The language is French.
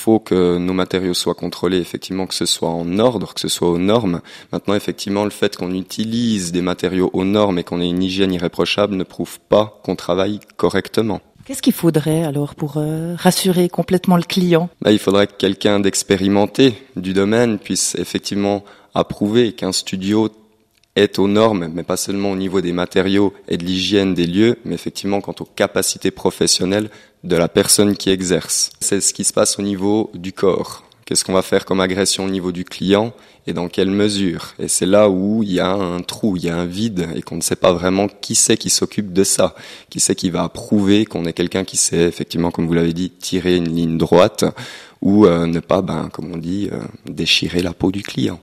faut que nos matériaux soient contrôlés, effectivement, que ce soit en ordre, que ce soit aux normes. Maintenant, effectivement, le fait qu'on utilise des matériaux aux normes et qu'on ait une hygiène irréprochable ne prouve pas qu'on travaille correctement. Qu'est-ce qu'il faudrait alors pour rassurer complètement le client ? Il faudrait que quelqu'un d'expérimenté du domaine puisse effectivement approuver qu'un studio est aux normes, mais pas seulement au niveau des matériaux et de l'hygiène des lieux, mais effectivement quant aux capacités professionnelles de la personne qui exerce. C'est ce qui se passe au niveau du corps. Qu'est-ce qu'on va faire comme agression au niveau du client et dans quelle mesure? Et c'est là où il y a un trou, il y a un vide et qu'on ne sait pas vraiment qui c'est qui s'occupe de ça, qui c'est qui va approuver qu'on est quelqu'un qui sait effectivement, comme vous l'avez dit, tirer une ligne droite ou ne pas, comme on dit, déchirer la peau du client.